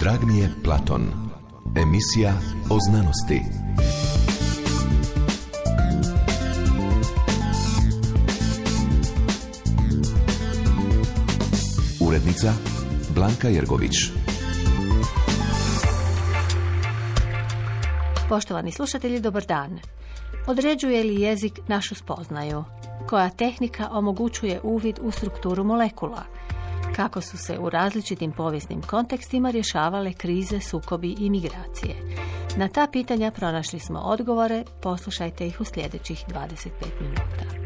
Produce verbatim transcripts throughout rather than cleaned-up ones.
Drag mi je Platon. Emisija o znanosti. Urednica Blanka Jergović. Poštovani slušatelji, dobar dan. Određuje li jezik našu spoznaju? Koja tehnika omogućuje uvid u strukturu molekula? Kako su se u različitim povijesnim kontekstima rješavale krize, sukobi i migracije? Na ta pitanja pronašli smo odgovore, poslušajte ih u sljedećih dvadeset pet minuta.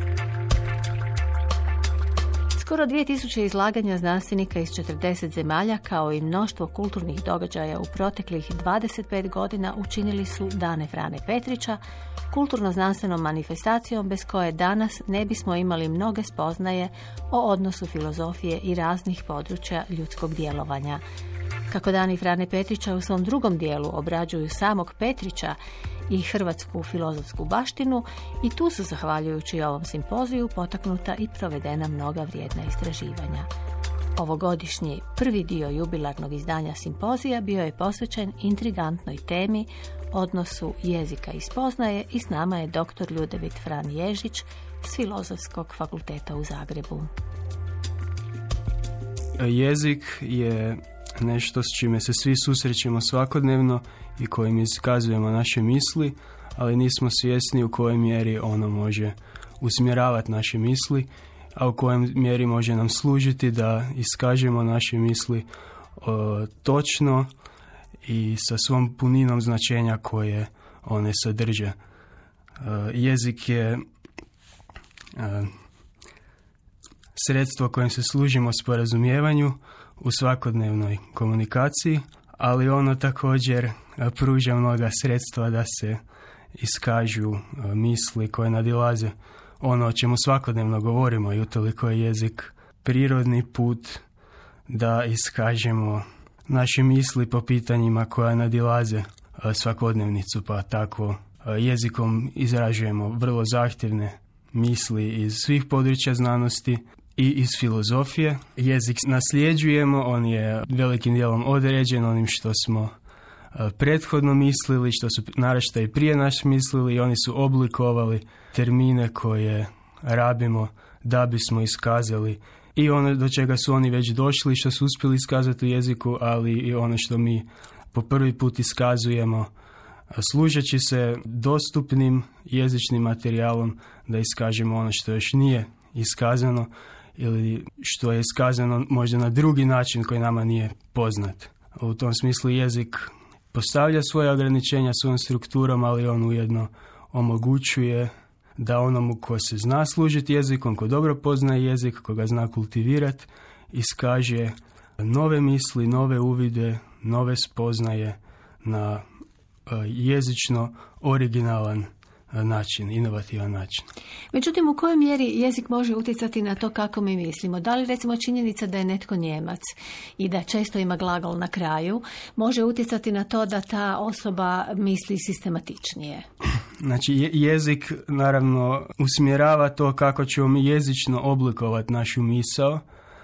Skoro dvije tisuće izlaganja znanstvenika iz četrdeset zemalja, kao i mnoštvo kulturnih događaja u proteklih dvadeset pet godina učinili su Dane Frane Petrića kulturno-znanstvenom manifestacijom bez koje danas ne bismo imali mnoge spoznaje o odnosu filozofije i raznih područja ljudskog djelovanja. Kako Dani Frane Petrića u svom drugom dijelu obrađuju samog Petrića i hrvatsku filozofsku baštinu, i tu su, zahvaljujući ovom simpoziju, potaknuta i provedena mnoga vrijedna istraživanja. Ovogodišnji prvi dio jubilarnog izdanja simpozija bio je posvećen intrigantnoj temi odnosu jezika i spoznaje, i s nama je doktor Ljudevit Fran Ježić s Filozofskog fakulteta u Zagrebu. Jezik je nešto s čime se svi susrećemo svakodnevno i kojim iskazujemo naše misli, ali nismo svjesni u kojoj mjeri ono može usmjeravati naše misli, a u kojem mjeri može nam služiti da iskažemo naše misli o, točno i sa svom puninom značenja koje one sadrže. E, jezik je e, sredstvo kojim se služimo sporazumijevanju u svakodnevnoj komunikaciji, ali ono također pruža mnoga sredstva da se iskažu misli koje nadilaze ono o čemu svakodnevno govorimo, i utoliko je jezik prirodni put da iskažemo naše misli po pitanjima koja nadilaze svakodnevnicu, pa tako jezikom izražujemo vrlo zahtjevne misli iz svih područja znanosti i iz filozofije. Jezik nasljeđujemo, on je velikim dijelom određen onim što smo prethodno mislili, što su naraštaji prije nas mislili, i oni su oblikovali termine koje rabimo da bismo iskazali i ono do čega su oni već došli, što su uspjeli iskazati u jeziku, ali i ono što mi po prvi put iskazujemo, služeći se dostupnim jezičnim materijalom da iskažemo ono što još nije iskazano ili što je iskazano možda na drugi način koji nama nije poznat. U tom smislu jezik postavlja svoje ograničenja svojom strukturom, ali on ujedno omogućuje da onomu ko se zna služiti jezikom, ko dobro poznaje jezik, ko ga zna kultivirati, iskaže nove misli, nove uvide, nove spoznaje na jezično originalan način, inovativan način. Međutim, u kojoj mjeri jezik može utjecati na to kako mi mislimo? Da li recimo činjenica da je netko Nijemac i da često ima glagol na kraju može utjecati na to da ta osoba misli sistematičnije? Znači, jezik naravno usmjerava to kako ćemo mi jezično oblikovati našu misao,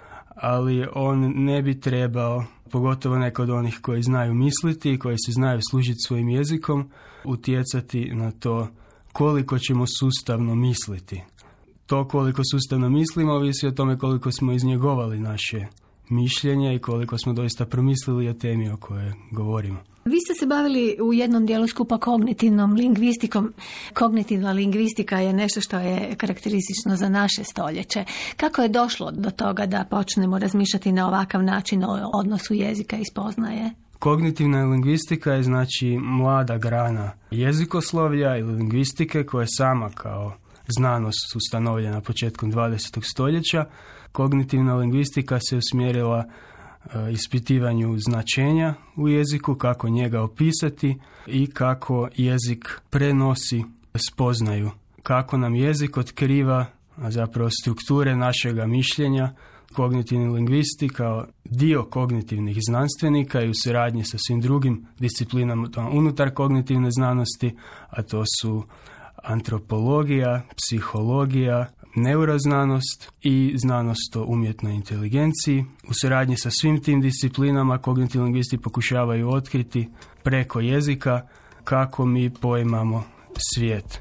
ali on ne bi trebao, pogotovo neko od onih koji znaju misliti i koji se znaju služiti svojim jezikom, utjecati na to koliko ćemo sustavno misliti. To koliko sustavno mislimo ovisi o tome koliko smo iznjegovali naše mišljenje i koliko smo doista promislili o temi o kojoj govorimo. Vi ste se bavili u jednom dijelu skupa kognitivnom lingvistikom. Kognitivna lingvistika je nešto što je karakteristično za naše stoljeće. Kako je došlo do toga da počnemo razmišljati na ovakav način o odnosu jezika i spoznaje? Kognitivna lingvistika je znači mlada grana jezikoslovlja ili lingvistike koja je sama kao znanost ustanovljena početkom dvadesetog stoljeća. Kognitivna lingvistika se usmjerila e, ispitivanju značenja u jeziku, kako njega opisati i kako jezik prenosi spoznaju. Kako nam jezik otkriva a zapravo strukture našega mišljenja. Kognitivni lingvisti kao dio kognitivnih znanstvenika i u suradnji sa svim drugim disciplinama unutar kognitivne znanosti, a to su antropologija, psihologija, neuroznanost i znanost o umjetnoj inteligenciji. U suradnji sa svim tim disciplinama kognitivni lingvisti pokušavaju otkriti preko jezika kako mi poimamo svijet.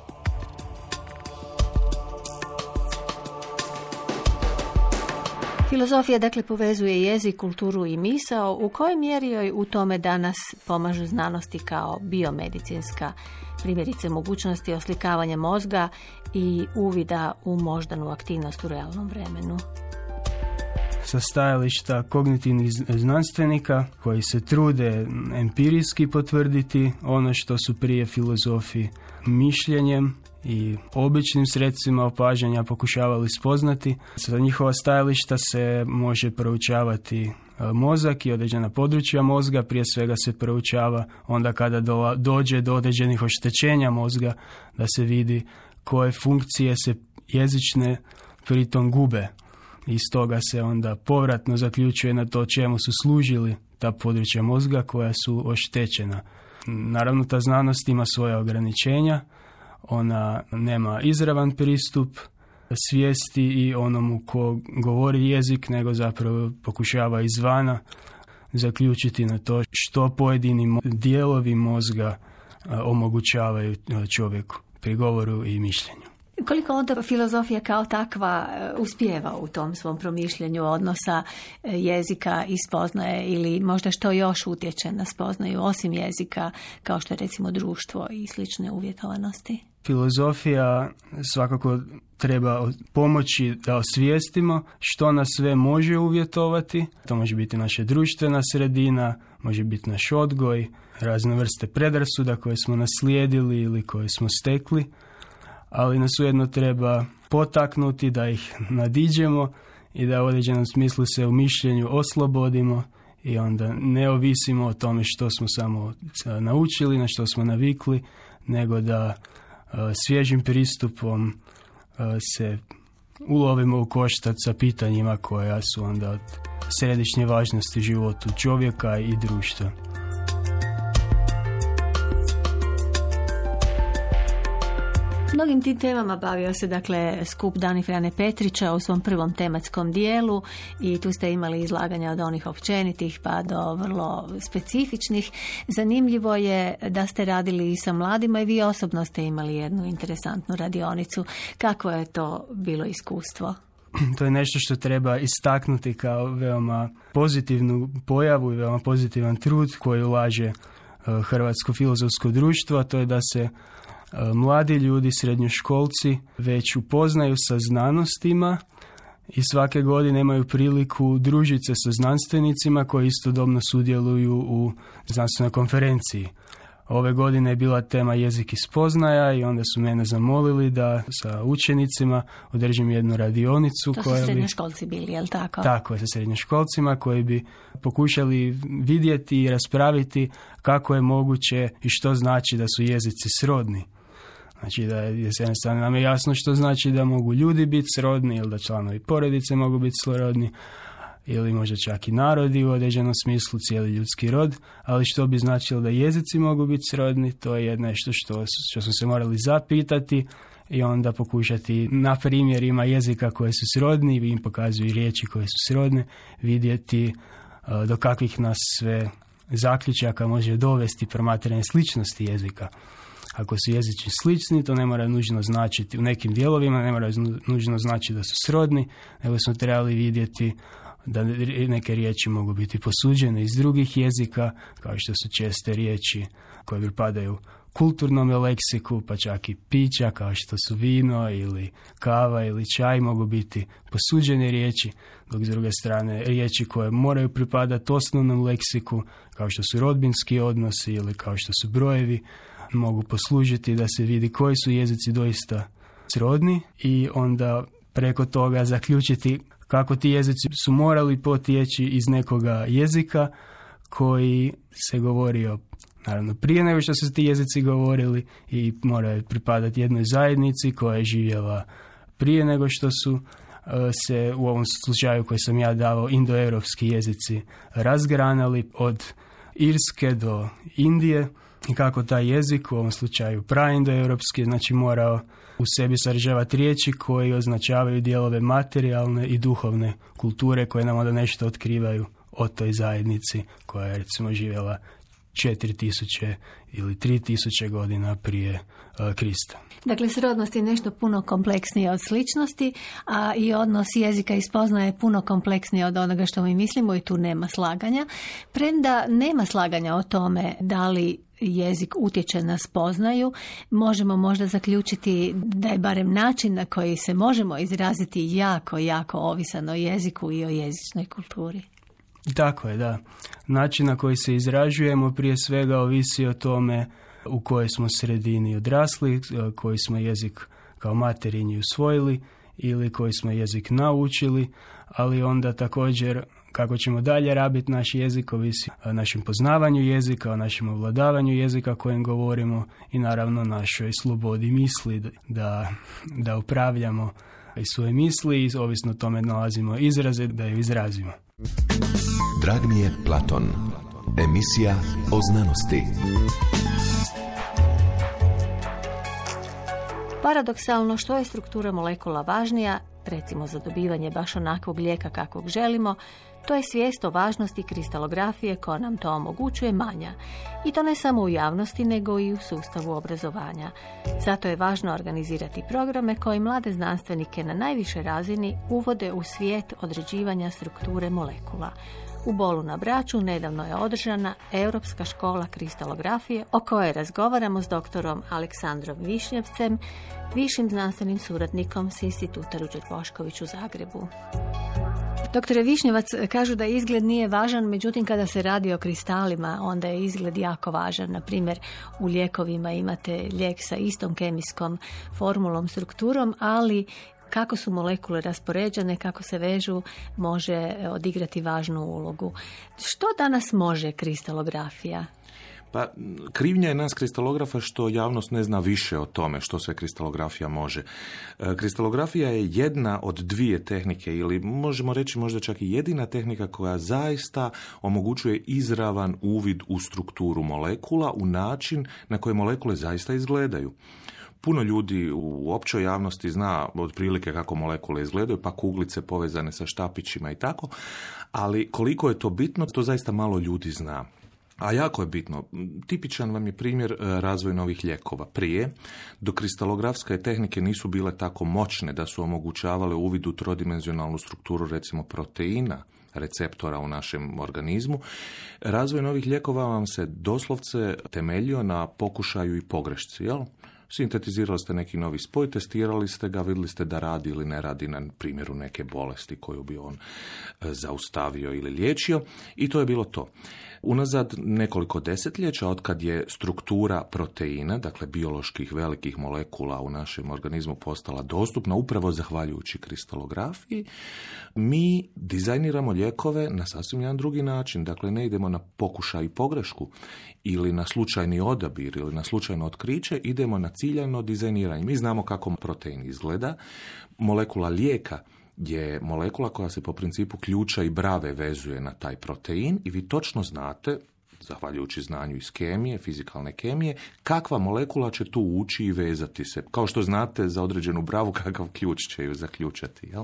Filozofija dakle povezuje jezik, kulturu i misao. U kojoj mjeri joj u tome danas pomažu znanosti kao biomedicinska, primjerice mogućnosti oslikavanja mozga i uvida u moždanu aktivnost u realnom vremenu? Sa stajališta kognitivnih znanstvenika koji se trude empirijski potvrditi ono što su prije filozofi mišljenjem i običnim sredstvima opažanja pokušavali spoznati. Sa njihova stajališta se može proučavati mozak i određena područja mozga. Prije svega se proučava onda kada do, dođe do određenih oštećenja mozga, da se vidi koje funkcije se jezične pritom gube. Iz toga se onda povratno zaključuje na to čemu su služili ta područja mozga koja su oštećena. Naravno, ta znanost ima svoja ograničenja. Ona nema izravan pristup svijesti i onomu ko govori jezik, nego zapravo pokušava izvana zaključiti na to što pojedini dijelovi mozga omogućavaju čovjeku pri govoru i mišljenju. Koliko onda filozofija kao takva uspijeva u tom svom promišljanju odnosa jezika i spoznaje, ili možda što još utječe na spoznaju osim jezika, kao što je recimo društvo i slične uvjetovanosti? Filozofija svakako treba pomoći da osvijestimo što nas sve može uvjetovati. To može biti naša društvena sredina, može biti naš odgoj, razne vrste predrasuda koje smo naslijedili ili koje smo stekli, ali nas ujedno treba potaknuti da ih nadiđemo i da u određenom smislu se u mišljenju oslobodimo i onda ne ovisimo o tome što smo samo naučili, na što smo navikli, nego da svježim pristupom se ulovimo u koštac sa pitanjima koja su onda od središnje važnosti životu čovjeka i društva. Mnogim tim temama bavio se dakle skup Dani Frane Petrića u svom prvom tematskom dijelu i tu ste imali izlaganja od onih općenitih pa do vrlo specifičnih. Zanimljivo je da ste radili i sa mladima i vi osobno ste imali jednu interesantnu radionicu. Kako je to bilo iskustvo? To je nešto što treba istaknuti kao veoma pozitivnu pojavu i veoma pozitivan trud koji ulaže Hrvatsko filozofsko društvo, a to je da se mladi ljudi, srednjoškolci, već upoznaju sa znanostima i svake godine imaju priliku družiti se sa znanstvenicima koji istodobno sudjeluju u znanstvenoj konferenciji. Ove godine je bila tema jezik i spoznaja i onda su mene zamolili da sa učenicima održim jednu radionicu. To su srednjoškolci bili, je li tako? Tako je, sa srednjoškolcima koji bi pokušali vidjeti i raspraviti kako je moguće i što znači da su jezici srodni. Znači da je s jedne strane nam je jasno što znači da mogu ljudi biti srodni ili da članovi porodice mogu biti srodni ili možda čak i narodi u određenom smislu, cijeli ljudski rod, ali što bi značilo da jezici mogu biti srodni, to je nešto što, što smo se morali zapitati i onda pokušati na primjerima jezika koje su srodni, im pokazuju riječi koje su srodne, vidjeti uh, do kakvih nas sve zaključaka može dovesti promatranje sličnosti jezika. Ako su jezici slični, to ne mora nužno značiti, u nekim dijelovima ne mora nužno značiti da su srodni, nego smo trebali vidjeti da neke riječi mogu biti posuđene iz drugih jezika, kao što su česte riječi koje pripadaju kulturnom leksiku, pa čak i pića, kao što su vino ili kava ili čaj, mogu biti posuđene riječi, dok s druge strane riječi koje moraju pripadati osnovnom leksiku, kao što su rodbinski odnosi ili kao što su brojevi, mogu poslužiti da se vidi koji su jezici doista srodni i onda preko toga zaključiti kako ti jezici su morali potjeći iz nekoga jezika koji se govorio naravno prije nego što su ti jezici govorili i moraju pripadati jednoj zajednici koja je živjela prije nego što su se u ovom slučaju koji sam ja davao indoeuropski jezici razgranali od Irske do Indije. i kako taj jezik, u ovom slučaju praindoeuropski, znači morao u sebi sadržavati riječi koji označavaju dijelove materijalne i duhovne kulture koje nam onda nešto otkrivaju o toj zajednici koja je recimo živjela četiri tisuće ili tri tisuće godina prije uh, Krista. Dakle, srodnost je nešto puno kompleksnije od sličnosti, a i odnos jezika i spoznaje je puno kompleksnije od onoga što mi mislimo i tu nema slaganja. Premda nema slaganja o tome da li jezik utječe na spoznaju, možemo možda zaključiti da je barem način na koji se možemo izraziti jako, jako ovisan o jeziku i o jezičnoj kulturi. Tako je, da. Način na koji se izražujemo prije svega ovisi o tome u kojoj smo sredini odrasli, koji smo jezik kao materinji usvojili ili koji smo jezik naučili, ali onda također kako ćemo dalje rabiti naš jezik ovisi o našem poznavanju jezika, o našem ovladavanju jezika kojim govorimo i naravno našoj slobodi misli da, da upravljamo i svoje misli i ovisno tome nalazimo izraze da ju izrazimo. Drag mi je Platon. Emisija o znanosti. Paradoksalno, što je struktura molekula važnija, recimo za dobivanje baš onakvog lijeka kakvog želimo, to je svijest o važnosti kristalografije koja nam to omogućuje manja. I to ne samo u javnosti, nego i u sustavu obrazovanja. Zato je važno organizirati programe koji mlade znanstvenike na najvišoj razini uvode u svijet određivanja strukture molekula. U Bolu na Braču nedavno je održana Europska škola kristalografije o kojoj razgovaramo s doktorom Aleksandrom Višnjevcem, višim znanstvenim suradnikom s Instituta Ruđer Bošković u Zagrebu. Doktore Višnjevac, kažu da izgled nije važan, međutim kada se radi o kristalima, onda je izgled jako važan. Na primjer, u lijekovima imate lijek sa istom kemijskom formulom, strukturom, ali kako su molekule raspoređene, kako se vežu, može odigrati važnu ulogu. Što danas može kristalografija? Pa, krivnja je nas kristalografa što javnost ne zna više o tome što sve kristalografija može. Kristalografija je jedna od dvije tehnike ili možemo reći možda čak i jedina tehnika koja zaista omogućuje izravan uvid u strukturu molekula, u način na koje molekule zaista izgledaju. Puno ljudi u općoj javnosti zna otprilike kako molekule izgledaju, pa kuglice povezane sa štapićima i tako, ali koliko je to bitno, to zaista malo ljudi zna. A jako je bitno. Tipičan vam je primjer razvoj novih lijekova. Prije, dok kristalografske tehnike nisu bile tako moćne da su omogućavale uvid u trodimenzionalnu strukturu recimo proteina, receptora u našem organizmu, razvoj novih lijekova vam se doslovce temeljio na pokušaju i pogrešci, jel? Sintetizirali ste neki novi spoj, testirali ste ga, vidjeli ste da radi ili ne radi na primjeru neke bolesti koju bi on zaustavio ili liječio i to je bilo to. Unazad nekoliko desetljeća, otkad je struktura proteina, dakle bioloških velikih molekula u našem organizmu postala dostupna upravo zahvaljujući kristalografiji, mi dizajniramo lijekove na sasvim jedan drugi način. Dakle, ne idemo na pokušaj i pogrešku ili na slučajni odabir ili na slučajno otkriće, idemo na ciljano dizajniranje. Mi znamo kako protein izgleda. Molekula lijeka je molekula koja se po principu ključa i brave vezuje na taj protein i vi točno znate, zahvaljujući znanju iz kemije, fizikalne kemije, kakva molekula će tu ući i vezati se. Kao što znate za određenu bravu kakav ključ će ju zaključati. Jel?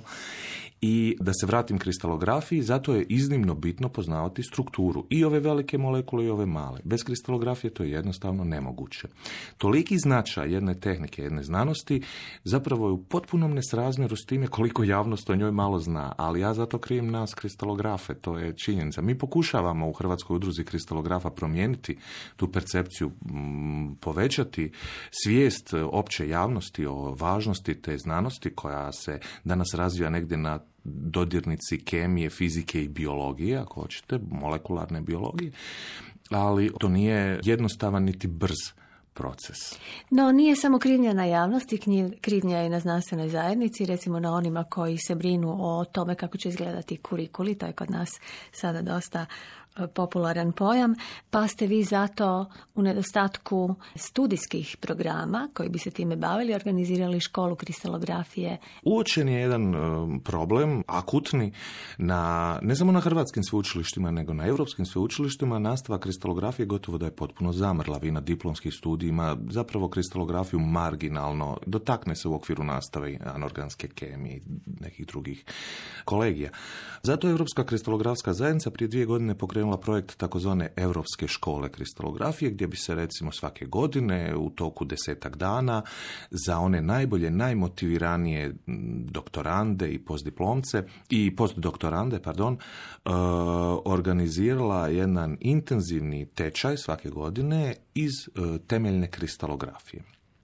I da se vratim kristalografiji, zato je iznimno bitno poznavati strukturu i ove velike molekule i ove male. Bez kristalografije to je jednostavno nemoguće. Toliki značaj jedne tehnike, jedne znanosti, zapravo je u potpunom nesrazmjeru s time koliko javnost o njoj malo zna, ali ja zato krivim nas kristalografe, to je činjenica. Mi pokušavamo u Hrvatskoj udruzi kristalografa promijeniti tu percepciju, povećati svijest opće javnosti o važnosti te znanosti koja se danas razvija negdje na dodirnici kemije, fizike i biologije, ako hoćete, molekularne biologije, ali to nije jednostavan niti brz proces. No, nije samo krivnja na javnosti, krivnja je i na znanstvenoj zajednici, recimo na onima koji se brinu o tome kako će izgledati kurikuli, to je kod nas sada dosta popularan pojam, pa ste vi zato u nedostatku studijskih programa koji bi se time bavili organizirali školu kristalografije. Uočen je jedan problem, akutni, na, ne samo na hrvatskim sveučilištima, nego na europskim sveučilištima. Nastava kristalografije gotovo da je potpuno zamrla. Vi na diplomskih studijima zapravo kristalografiju marginalno dotakne se u okviru nastave anorganske kemije i nekih drugih kolegija. Zato je Europska kristalografska zajednica prije dvije godine pokrenula projekt takozvane Europske škole kristalografije, gdje bi se recimo svake godine u toku desetak dana za one najbolje, najmotiviranije doktorande i postdiplomce i postdoktorande, pardon, uh, organizirala jedan intenzivni tečaj svake godine iz uh, temeljne kristalografije.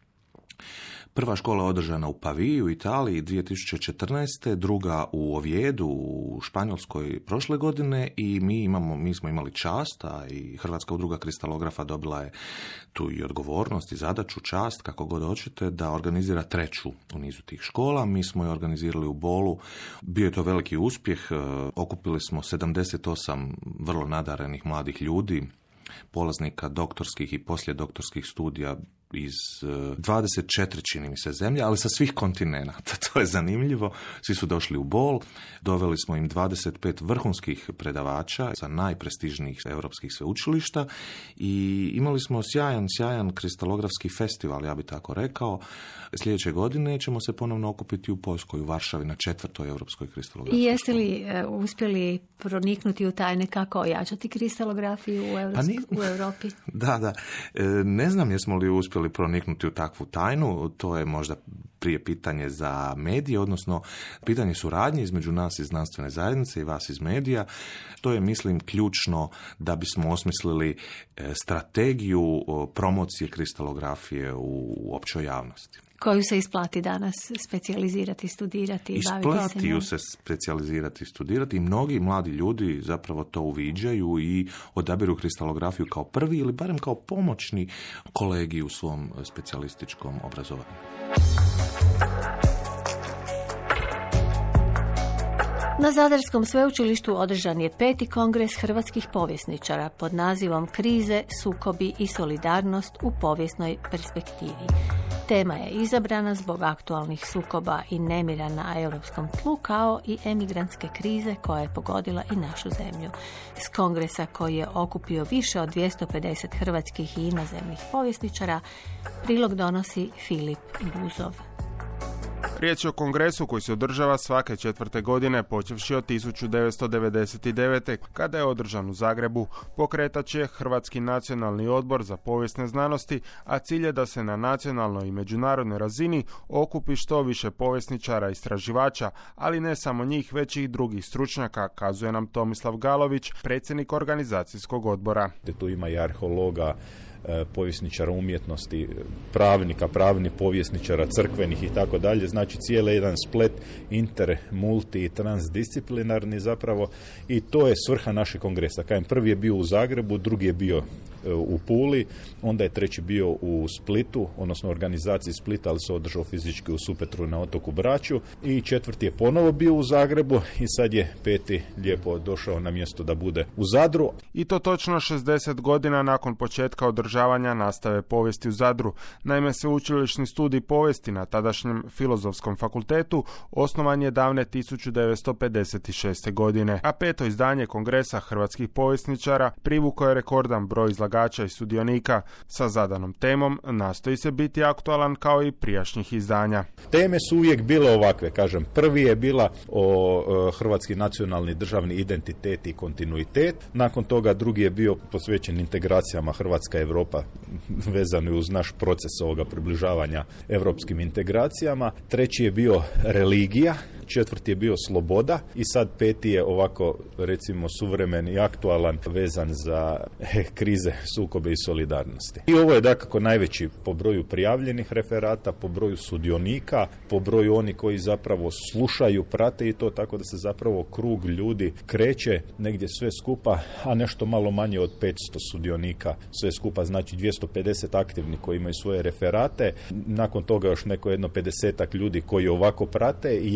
Prva škola je održana u Paviji u Italiji dvije tisuće četrnaeste, druga u Oviedu u Španjolskoj prošle godine i mi imamo, mi smo imali čast, a i Hrvatska udruga kristalografa dobila je tu i odgovornost i zadaću, čast, kako god hoćete, da organizira treću u nizu tih škola. Mi smo je organizirali u Bolu. Bio je to veliki uspjeh. Okupili smo sedamdeset osam vrlo nadarenih mladih ljudi, polaznika doktorskih i poslijedoktorskih studija iz dvadeset četiri, čini mi se, zemlje, ali sa svih kontinenata. To je zanimljivo. Svi su došli u Bol, doveli smo im dvadeset pet vrhunskih predavača sa najprestižnijih europskih sveučilišta i imali smo sjajan, sjajan kristalografski festival, ja bi tako rekao. Sljedeće godine ćemo se ponovno okupiti u Poljskoj, u Varšavi, na četvrtoj europskoj kristalografskoj. I jeste li uh, uspjeli proniknuti u tajne kako ojačati kristalografiju u, Evropsk- ni... u Europi? Da, da. E, ne znam jesmo li uspjeli proniknuti u takvu tajnu, to je možda prije pitanje za medije, odnosno pitanje suradnje između nas iz znanstvene zajednice i vas iz medija. To je, mislim, ključno da bismo osmislili strategiju promocije kristalografije u općoj javnosti. Koju se isplati danas specijalizirati, studirati i baviti se njom? Isplati ju se specijalizirati i studirati i mnogi mladi ljudi zapravo to uviđaju i odabiru kristalografiju kao prvi ili barem kao pomoćni kolegi u svom specijalističkom obrazovanju. Na Zadarskom sveučilištu održan je peti kongres hrvatskih povjesničara pod nazivom Krize, sukobi i solidarnost u povijesnoj perspektivi. Tema je izabrana zbog aktualnih sukoba i nemira na europskom tlu, kao i emigrantske krize koja je pogodila i našu zemlju. S kongresa koji je okupio više od dvjesto pedeset hrvatskih i inozemnih povjesničara, prilog donosi Filip Buzov. Riječ je o kongresu koji se održava svake četvrte godine, počevši od tisuću devetsto devedeset devete. Kada je održan u Zagrebu, pokretač je Hrvatski nacionalni odbor za povijesne znanosti, a cilj je da se na nacionalnoj i međunarodnoj razini okupi što više povjesničara i istraživača, ali ne samo njih, već i drugih stručnjaka, kazuje nam Tomislav Galović, predsjednik organizacijskog odbora. Tu ima i arheologa, povjesničara umjetnosti, pravnika, pravnih povjesničara, crkvenih i tako dalje. Znači cijeli jedan splet inter, multi i transdisciplinarni zapravo i to je svrha našeg kongresa. Kajem, prvi je bio u Zagrebu, drugi je bio u Puli, onda je treći bio u Splitu, odnosno organizaciji Splita, ali se održao fizički u Supetru na otoku Braču i četvrti je ponovo bio u Zagrebu i sad je peti lijepo došao na mjesto da bude u Zadru. I to točno šezdeset godina nakon početka održavanja nastave povijesti u Zadru. Naime, sveučilišni studij povijesti na tadašnjem Filozofskom fakultetu osnovan je davne tisuću devetsto pedeset šeste. godine, a peto izdanje kongresa hrvatskih povjesničara privukao je rekordan broj izlagača i sudionika. Sa zadanom temom nastoji se biti aktualan kao i prijašnjih izdanja. Teme su uvijek bile ovakve, kažem. Prvi je bila o e, hrvatski nacionalni državni identitet i kontinuitet. Nakon toga drugi je bio posvećen integracijama Hrvatska Europa, vezano uz naš proces ovoga približavanja europskim integracijama. Treći je bio religija, četvrti je bio sloboda i sad peti je ovako, recimo, suvremen i aktualan, vezan za eh, krize, sukobe i solidarnosti. I ovo je dakako najveći po broju prijavljenih referata, po broju sudionika, po broju oni koji zapravo slušaju, prate i to, tako da se zapravo krug ljudi kreće negdje sve skupa, a nešto malo manje od petsto sudionika sve skupa, znači dvjesto pedeset aktivni koji imaju svoje referate, nakon toga još neko jedno pedesetak ljudi koji ovako prate i jedno oko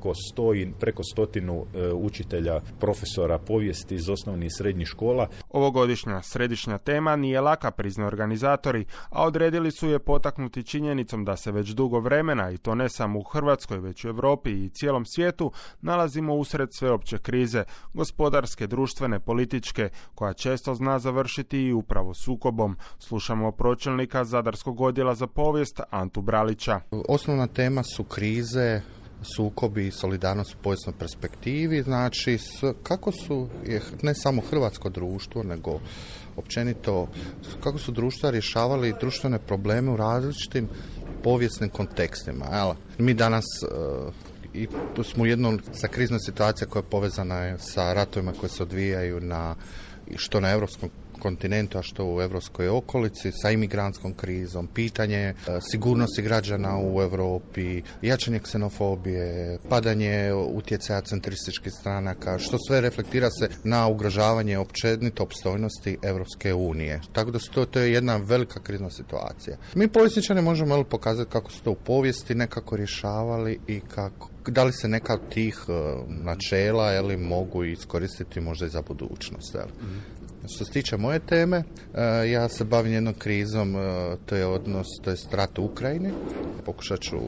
oko sto i preko stotinu e, učitelja, profesora povijesti iz osnovnih i srednjih škola. Ovogodišnja središnja tema nije laka, priznaju organizatori, a odredili su je potaknuti činjenicom da se već dugo vremena, i to ne samo u Hrvatskoj, već u Europi i cijelom svijetu, nalazimo usred sveopće krize, gospodarske, društvene, političke, koja često zna završiti i upravo sukobom. Slušamo pročelnika Zadarskog odjela za povijest Antu Bralića. Osnovna tema su krize, sukobi i solidarnost u povijesnoj perspektivi, znači s, kako su, je, ne samo hrvatsko društvo, nego općenito kako su društva rješavali društvene probleme u različitim povijesnim kontekstima. Jel? Mi danas uh, i smo u jednom sa kriznoj situacija koja je povezana sa ratovima koji se odvijaju na, što na europskom kontinentu, a što u europskoj okolici, sa imigrantskom krizom, pitanje e, sigurnosti građana u Europi, jačanje ksenofobije, padanje utjecaja centrističkih stranaka, što sve reflektira se na ugrožavanje općenito opstojnosti Europske unije. Tako da su to, to je jedna velika krizna situacija. Mi povjesničari možemo ali pokazati kako su to u povijesti nekako rješavali i kako, da li se neka od tih uh, načela jeli, mogu iskoristiti možda i za budućnost. Jeli. Mm. Što se tiče moje teme, uh, ja se bavim jednom krizom, uh, to je odnos, to je rat u Ukrajini. Pokušat ću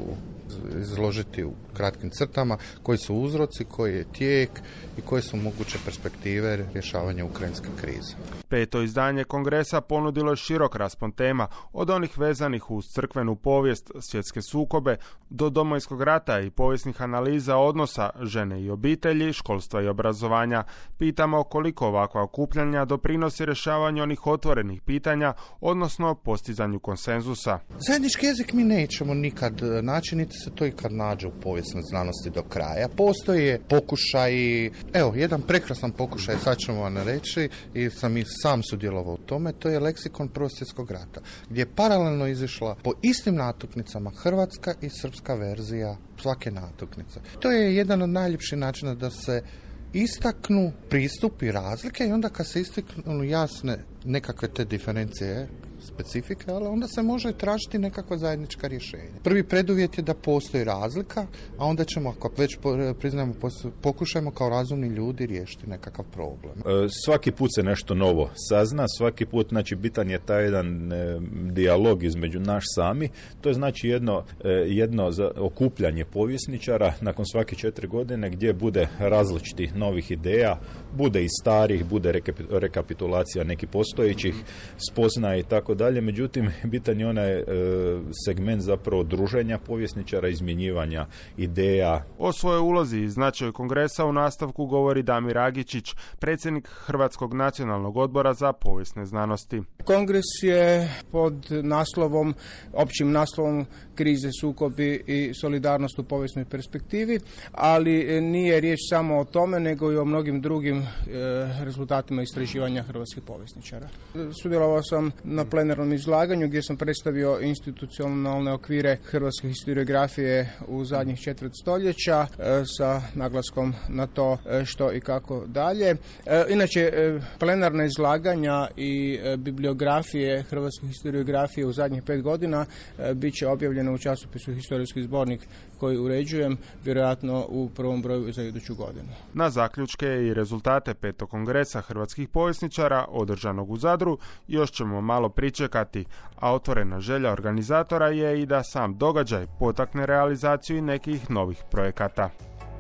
izložiti u kratkim crtama koji su uzroci, koji je tijek i koje su moguće perspektive rješavanja ukrajinske krize. Peto izdanje kongresa ponudilo je širok raspon tema, od onih vezanih uz crkvenu povijest, svjetske sukobe, do Domovinskog rata i povijesnih analiza odnosa žene i obitelji, školstva i obrazovanja. Pitamo koliko ovakva okupljanja doprinosi rješavanju onih otvorenih pitanja, odnosno postizanju konsenzusa. Zajednički jezik mi nećemo nikad naći, niti se to ikad nađe u povijesnoj znanosti do kraja. Postoje pokušaj, evo, jedan prekrasan pokušaj, sad ćemo vam reći, i sam i sam sudjelovao u tome, to je leksikon Prvog svjetskog rata, gdje je paralelno izišla po istim natuknicama hrvatska i srpska verzija svake natuknice. To je jedan od najljepših načina da se istaknu pristupi razlike i onda kad se istaknu jasne nekakve te diferencije, specifike, ali onda se može tražiti nekakva zajednička rješenja. Prvi preduvjet je da postoji razlika, a onda ćemo, ako već priznajemo, pokušajmo kao razumni ljudi riješiti nekakav problem. E, svaki put se nešto novo sazna, svaki put, znači, bitan je taj jedan e, dijalog između naš sami. To je znači jedno, e, jedno za, okupljanje povjesničara nakon svake četiri godine gdje bude različitih novih ideja, bude i starih, bude rekapi, rekapitulacija nekih postojećih spoznaja i tako dalje. Međutim, bitan je onaj e, segment zapravo druženja povjesničara, izmjenjivanja ideja. O svojoj ulozi i značaju kongresa u nastavku govori Damir Agičić, predsjednik Hrvatskog nacionalnog odbora za povijesne znanosti. Kongres je pod naslovom, općim naslovom krize, sukobi i solidarnost u povijesnoj perspektivi, ali nije riječ samo o tome, nego i o mnogim drugim e, rezultatima istraživanja hrvatskih povjesničara. Sudjelovao sam na plenarnom izlaganju gdje sam predstavio institucionalne okvire hrvatske historiografije u zadnjih četvrt stoljeća e, sa naglaskom na to e, što i kako dalje. E, inače, e, plenarna izlaganja i e, bibliografije hrvatske historiografije u zadnjih pet godina e, bit će objavljeno u časopisu Historijski zbornik koji uređujem, vjerojatno u prvom broju za iduću godinu. Na zaključke i rezultate petog kongresa hrvatskih povjesničara održanog u Zadru još ćemo malo pričekati, a otvorena želja organizatora je i da sam događaj potakne realizaciju i nekih novih projekata.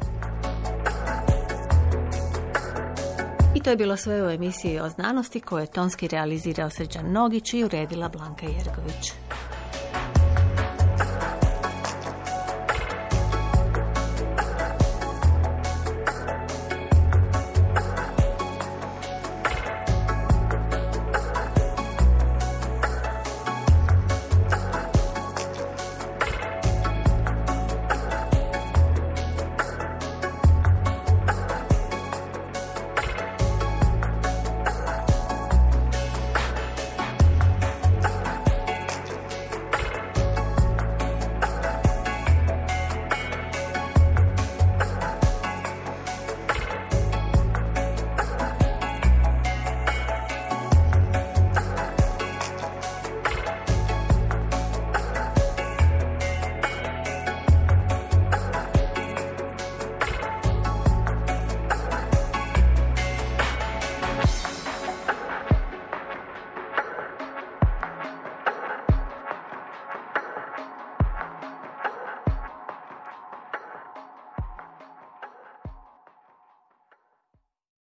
I to je bilo sve u emisiji o znanosti koju je tonski realizirao Srđan Nogić i uredila Blanka Jergović.